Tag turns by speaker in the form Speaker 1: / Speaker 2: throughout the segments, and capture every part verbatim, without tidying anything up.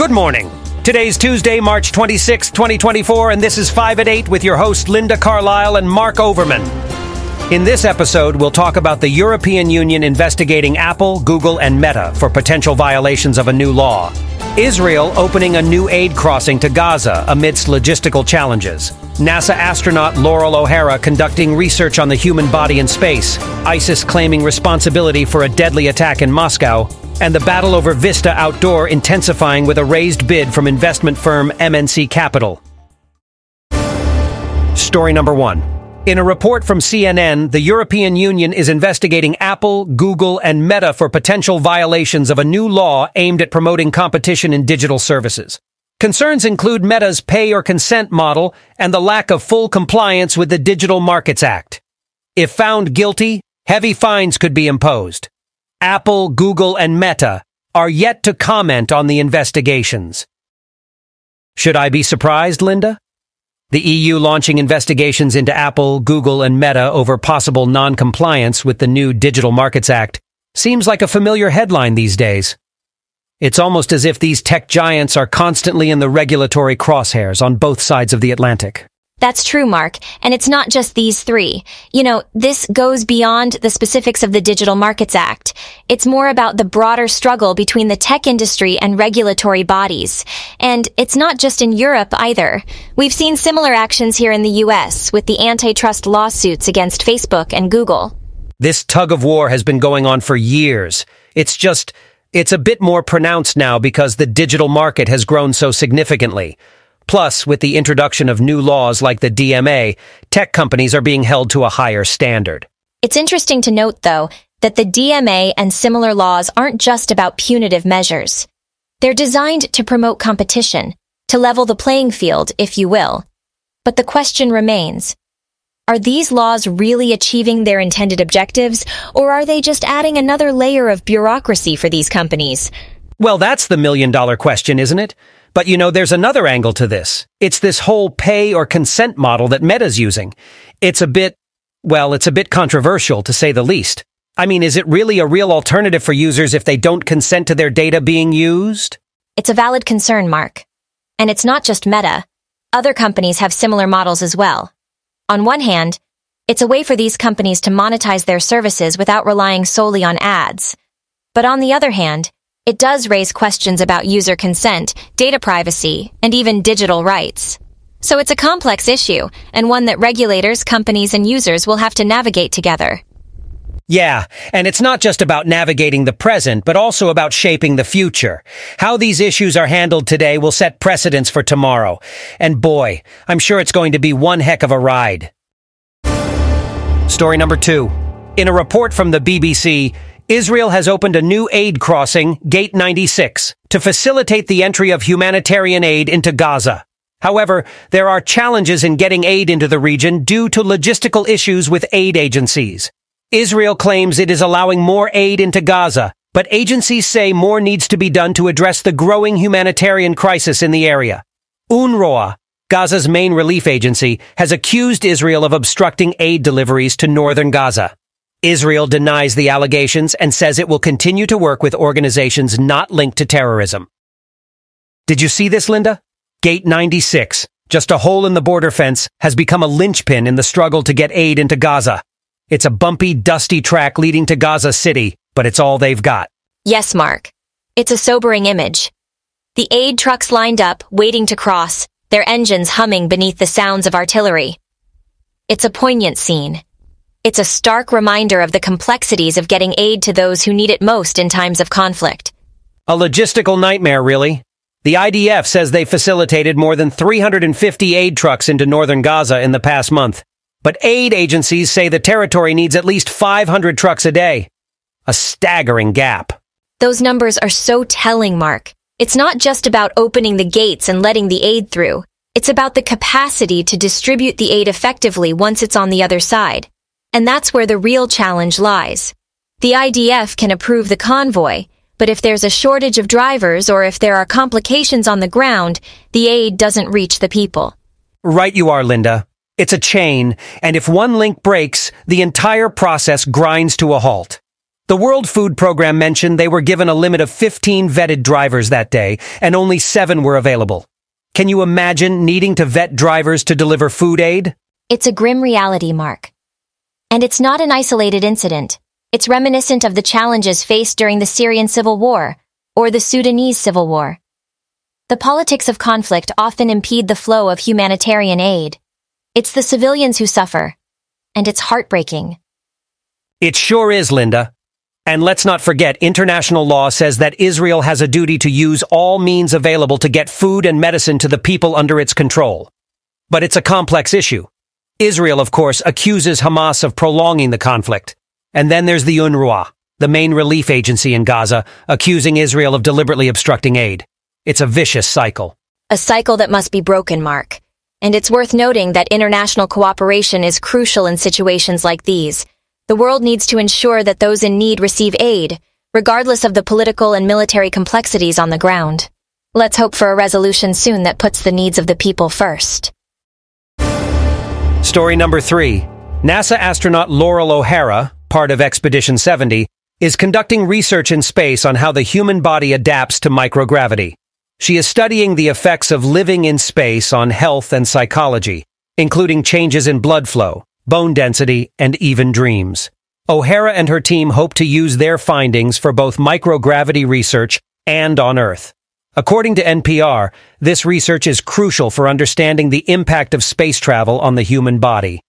Speaker 1: Good morning. Today's Tuesday, March twenty-sixth, twenty twenty-four, and this is five at eight with your hosts Linda Carlisle and Mark Overman. In this episode, we'll talk about the European Union investigating Apple, Google, and Meta for potential violations of a new law. Israel opening a new aid crossing to Gaza amidst logistical challenges. NASA astronaut Laurel O'Hara conducting research on the human body in space. ISIS claiming responsibility for a deadly attack in Moscow. And the battle over Vista Outdoor intensifying with a raised bid from investment firm M N C Capital. Story number one. In a report from C N N, the European Union is investigating Apple, Google, and Meta for potential violations of a new law aimed at promoting competition in digital services. Concerns include Meta's pay or consent model and the lack of full compliance with the Digital Markets Act. If found guilty, heavy fines could be imposed. Apple, Google, and Meta are yet to comment on the investigations. Should I be surprised, Linda? The E U launching investigations into Apple, Google, and Meta over possible non-compliance with the new Digital Markets Act seems like a familiar headline these days. It's almost as if these tech giants are constantly in the regulatory crosshairs on both sides of the Atlantic.
Speaker 2: That's true, Mark. And it's not just these three. You know, this goes beyond the specifics of the Digital Markets Act. It's more about the broader struggle between the tech industry and regulatory bodies. And it's not just in Europe either. We've seen similar actions here in the U S with the antitrust lawsuits against Facebook and Google.
Speaker 1: This tug of war has been going on for years. It's just, it's a bit more pronounced now because the digital market has grown so significantly. Plus, with the introduction of new laws like the D M A, tech companies are being held to a higher standard.
Speaker 2: It's interesting to note, though, that the D M A and similar laws aren't just about punitive measures. They're designed to promote competition, to level the playing field, if you will. But the question remains, are these laws really achieving their intended objectives, or are they just adding another layer of bureaucracy for these companies?
Speaker 1: Well, that's the million-dollar question, isn't it? But you know, there's another angle to this. It's this whole pay or consent model that Meta's using. It's a bit, well, it's a bit controversial to say the least. I mean, is it really a real alternative for users if they don't consent to their data being used?
Speaker 2: It's a valid concern, Mark. And it's not just Meta. Other companies have similar models as well. On one hand, it's a way for these companies to monetize their services without relying solely on ads. But on the other hand, it does raise questions about user consent, data privacy, and even digital rights. So it's a complex issue, and one that regulators, companies, and users will have to navigate together.
Speaker 1: Yeah, and it's not just about navigating the present, but also about shaping the future. How these issues are handled today will set precedents for tomorrow. And boy, I'm sure it's going to be one heck of a ride. Story number two. In a report from the B B C, Israel has opened a new aid crossing, Gate ninety-six, to facilitate the entry of humanitarian aid into Gaza. However, there are challenges in getting aid into the region due to logistical issues with aid agencies. Israel claims it is allowing more aid into Gaza, but agencies say more needs to be done to address the growing humanitarian crisis in the area. UNRWA, Gaza's main relief agency, has accused Israel of obstructing aid deliveries to northern Gaza. Israel denies the allegations and says it will continue to work with organizations not linked to terrorism. Did you see this, Linda? Gate ninety-six, just a hole in the border fence, has become a linchpin in the struggle to get aid into Gaza. It's a bumpy, dusty track leading to Gaza City, but it's all they've got.
Speaker 2: Yes, Mark. It's a sobering image. The aid trucks lined up, waiting to cross, their engines humming beneath the sounds of artillery. It's a poignant scene. It's a stark reminder of the complexities of getting aid to those who need it most in times of conflict.
Speaker 1: A logistical nightmare, really. The I D F says they facilitated more than three hundred fifty aid trucks into northern Gaza in the past month. But aid agencies say the territory needs at least five hundred trucks a day. A staggering gap.
Speaker 2: Those numbers are so telling, Mark. It's not just about opening the gates and letting the aid through. It's about the capacity to distribute the aid effectively once it's on the other side. And that's where the real challenge lies. The I D F can approve the convoy, but if there's a shortage of drivers or if there are complications on the ground, the aid doesn't reach the people.
Speaker 1: Right you are, Linda. It's a chain, and if one link breaks, the entire process grinds to a halt. The World Food Program mentioned they were given a limit of fifteen vetted drivers that day, and only seven were available. Can you imagine needing to vet drivers to deliver food aid?
Speaker 2: It's a grim reality, Mark. And it's not an isolated incident. It's reminiscent of the challenges faced during the Syrian civil war or the Sudanese civil war. The politics of conflict often impede the flow of humanitarian aid. It's the civilians who suffer, and it's heartbreaking.
Speaker 1: It sure is, Linda. And let's not forget, international law says that Israel has a duty to use all means available to get food and medicine to the people under its control. But it's a complex issue. Israel, of course, accuses Hamas of prolonging the conflict. And then there's the UNRWA, the main relief agency in Gaza, accusing Israel of deliberately obstructing aid. It's a vicious cycle.
Speaker 2: A cycle that must be broken, Mark. And it's worth noting that international cooperation is crucial in situations like these. The world needs to ensure that those in need receive aid, regardless of the political and military complexities on the ground. Let's hope for a resolution soon that puts the needs of the people first.
Speaker 1: Story number three. NASA astronaut Laurel O'Hara, part of Expedition seventy, is conducting research in space on how the human body adapts to microgravity. She is studying the effects of living in space on health and psychology, including changes in blood flow, bone density, and even dreams. O'Hara and her team hope to use their findings for both microgravity research and on Earth. According to N P R, this research is crucial for understanding the impact of space travel on the human body.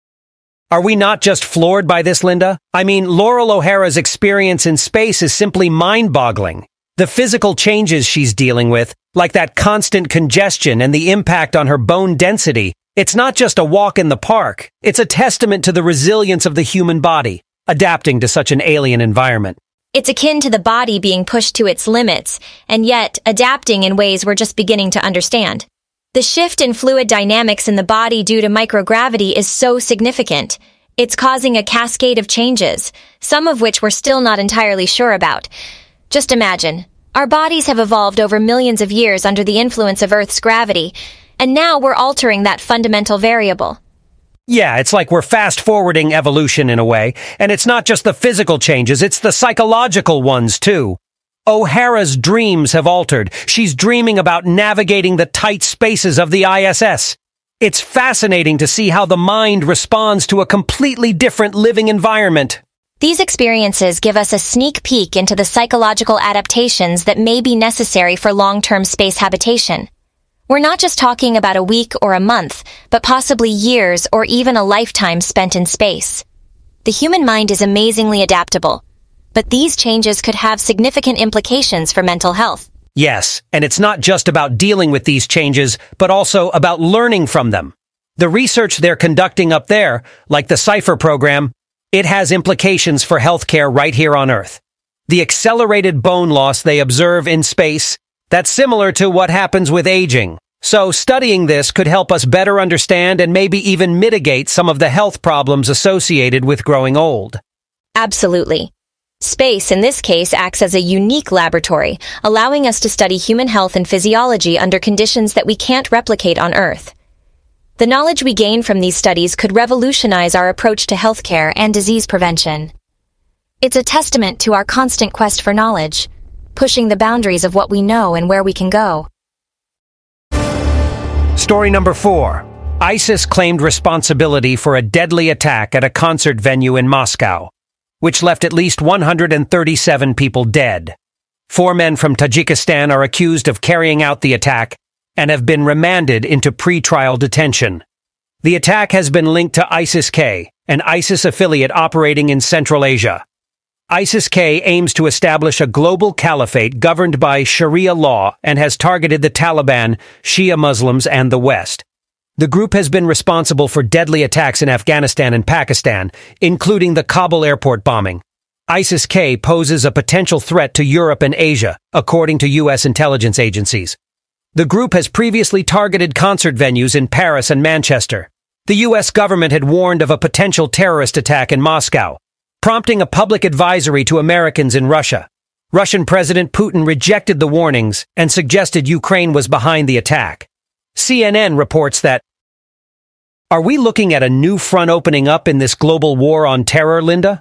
Speaker 1: Are we not just floored by this, Linda? I mean, Laurel O'Hara's experience in space is simply mind-boggling. The physical changes she's dealing with, like that constant congestion and the impact on her bone density, it's not just a walk in the park. It's a testament to the resilience of the human body, adapting to such an alien environment.
Speaker 2: It's akin to the body being pushed to its limits, and yet adapting in ways we're just beginning to understand. The shift in fluid dynamics in the body due to microgravity is so significant. It's causing a cascade of changes, some of which we're still not entirely sure about. Just imagine, our bodies have evolved over millions of years under the influence of Earth's gravity, and now we're altering that fundamental variable.
Speaker 1: Yeah, it's like we're fast-forwarding evolution in a way, and it's not just the physical changes, it's the psychological ones, too. O'Hara's dreams have altered. She's dreaming about navigating the tight spaces of the I S S. It's fascinating to see how the mind responds to a completely different living environment.
Speaker 2: These experiences give us a sneak peek into the psychological adaptations that may be necessary for long-term space habitation. We're not just talking about a week or a month, but possibly years or even a lifetime spent in space. The human mind is amazingly adaptable, but these changes could have significant implications for mental health.
Speaker 1: Yes, and it's not just about dealing with these changes, but also about learning from them. The research they're conducting up there, like the CIPHER program, it has implications for healthcare right here on Earth. The accelerated bone loss they observe in space, that's similar to what happens with aging. So studying this could help us better understand and maybe even mitigate some of the health problems associated with growing old.
Speaker 2: Absolutely. Space, in this case, acts as a unique laboratory, allowing us to study human health and physiology under conditions that we can't replicate on Earth. The knowledge we gain from these studies could revolutionize our approach to healthcare and disease prevention. It's a testament to our constant quest for knowledge, pushing the boundaries of what we know and where we can go.
Speaker 1: Story number four. ISIS claimed responsibility for a deadly attack at a concert venue in Moscow, which left at least one hundred thirty-seven people dead. Four men from Tajikistan are accused of carrying out the attack and have been remanded into pre-trial detention. The attack has been linked to ISIS-K, an ISIS affiliate operating in Central Asia. ISIS-K aims to establish a global caliphate governed by Sharia law and has targeted the Taliban, Shia Muslims, and the West. The group has been responsible for deadly attacks in Afghanistan and Pakistan, including the Kabul airport bombing. ISIS-K poses a potential threat to Europe and Asia, according to U S intelligence agencies. The group has previously targeted concert venues in Paris and Manchester. The U S government had warned of a potential terrorist attack in Moscow, prompting a public advisory to Americans in Russia. Russian President Putin rejected the warnings and suggested Ukraine was behind the attack. C N N reports that, are we looking at a new front opening up in this global war on terror, Linda?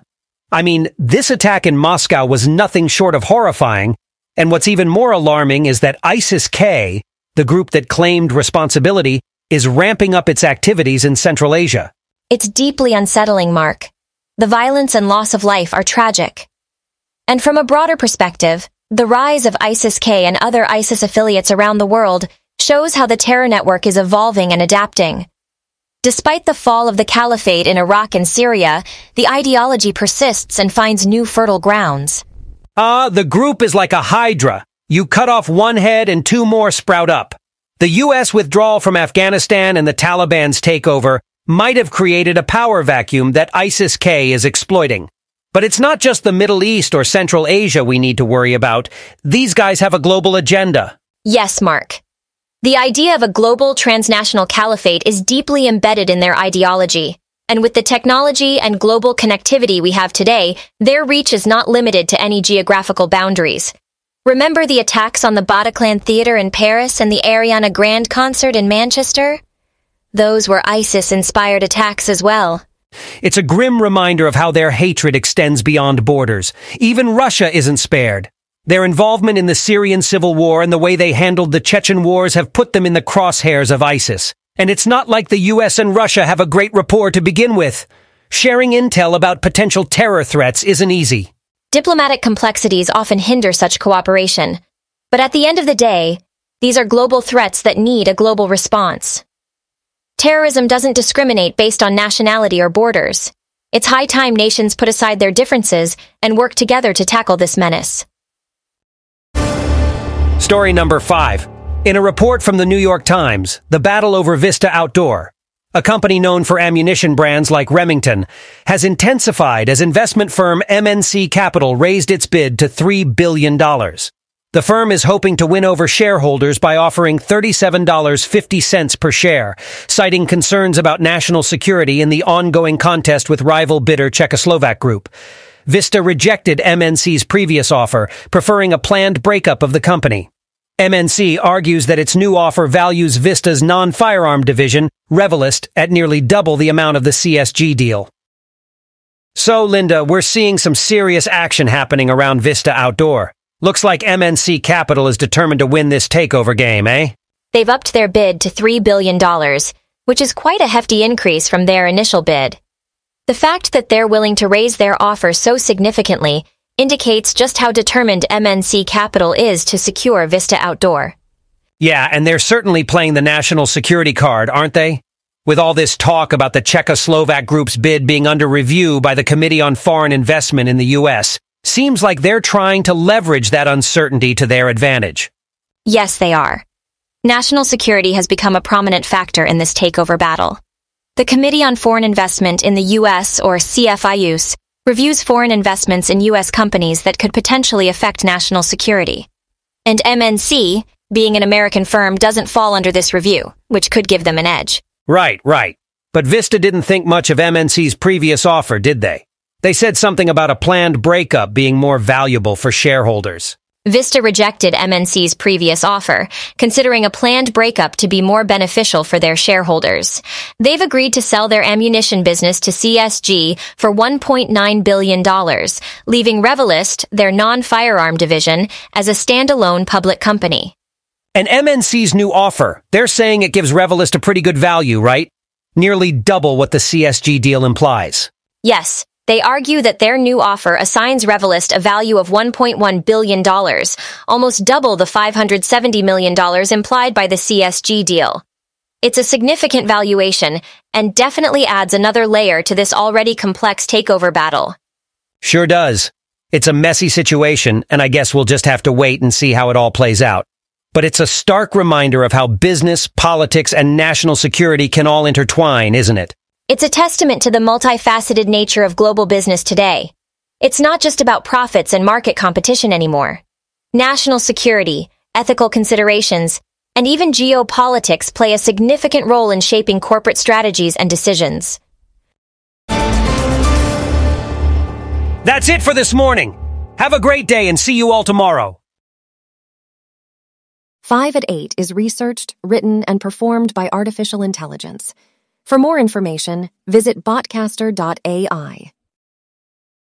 Speaker 1: I mean, this attack in Moscow was nothing short of horrifying, and what's even more alarming is that ISIS-K, the group that claimed responsibility, is ramping up its activities in Central Asia.
Speaker 2: It's deeply unsettling, Mark. The violence and loss of life are tragic. And from a broader perspective, the rise of ISIS-K and other ISIS affiliates around the world shows how the terror network is evolving and adapting. Despite the fall of the caliphate in Iraq and Syria, the ideology persists and finds new fertile grounds.
Speaker 1: Ah, uh, the group is like a hydra. You cut off one head and two more sprout up. The U S withdrawal from Afghanistan and the Taliban's takeover might have created a power vacuum that ISIS-K is exploiting. But it's not just the Middle East or Central Asia we need to worry about. These guys have a global agenda.
Speaker 2: Yes, Mark. The idea of a global transnational caliphate is deeply embedded in their ideology. And with the technology and global connectivity we have today, their reach is not limited to any geographical boundaries. Remember the attacks on the Bataclan Theatre in Paris and the Ariana Grande concert in Manchester? Those were ISIS-inspired attacks as well.
Speaker 1: It's a grim reminder of how their hatred extends beyond borders. Even Russia isn't spared. Their involvement in the Syrian civil war and the way they handled the Chechen wars have put them in the crosshairs of ISIS. And it's not like the U S and Russia have a great rapport to begin with. Sharing intel about potential terror threats isn't easy.
Speaker 2: Diplomatic complexities often hinder such cooperation. But at the end of the day, these are global threats that need a global response. Terrorism doesn't discriminate based on nationality or borders. It's high time nations put aside their differences and work together to tackle this menace.
Speaker 1: Story number five. In a report from the New York Times, the battle over Vista Outdoor, a company known for ammunition brands like Remington, has intensified as investment firm M N C Capital raised its bid to three billion dollars. The firm is hoping to win over shareholders by offering thirty-seven dollars and fifty cents per share, citing concerns about national security in the ongoing contest with rival bidder Czechoslovak Group. Vista rejected M N C's previous offer, preferring a planned breakup of the company. M N C argues that its new offer values Vista's non-firearm division, Revelyst, at nearly double the amount of the C S G deal. So, Linda, we're seeing some serious action happening around Vista Outdoor. Looks like M N C Capital is determined to win this takeover game, eh?
Speaker 2: They've upped their bid to three billion dollars, which is quite a hefty increase from their initial bid. The fact that they're willing to raise their offer so significantly indicates just how determined M N C Capital is to secure Vista Outdoor.
Speaker 1: Yeah, and they're certainly playing the national security card, aren't they? With all this talk about the Czechoslovak Group's bid being under review by the Committee on Foreign Investment in the U S, seems like they're trying to leverage that uncertainty to their advantage.
Speaker 2: Yes, they are. National security has become a prominent factor in this takeover battle. The Committee on Foreign Investment in the U S, or C F I U S, reviews foreign investments in U S companies that could potentially affect national security. And M N C, being an American firm, doesn't fall under this review, which could give them an edge.
Speaker 1: Right, right. But Vista didn't think much of M N C's previous offer, did they? They said something about a planned breakup being more valuable for shareholders.
Speaker 2: Vista rejected M N C's previous offer, considering a planned breakup to be more beneficial for their shareholders. They've agreed to sell their ammunition business to C S G for one point nine billion dollars, leaving Revelyst, their non-firearm division, as a standalone public company.
Speaker 1: And M N C's new offer, they're saying it gives Revelyst a pretty good value, right? Nearly double what the C S G deal implies.
Speaker 2: Yes. They argue that their new offer assigns Revelyst a value of one point one billion dollars, almost double the five hundred seventy million dollars implied by the C S G deal. It's a significant valuation and definitely adds another layer to this already complex takeover battle.
Speaker 1: Sure does. It's a messy situation, and I guess we'll just have to wait and see how it all plays out. But it's a stark reminder of how business, politics, and national security can all intertwine, isn't it?
Speaker 2: It's a testament to the multifaceted nature of global business today. It's not just about profits and market competition anymore. National security, ethical considerations, and even geopolitics play a significant role in shaping corporate strategies and decisions.
Speaker 1: That's it for this morning. Have a great day and see you all tomorrow.
Speaker 3: five at eight is researched, written, and performed by artificial intelligence. For more information, visit botcaster dot A I.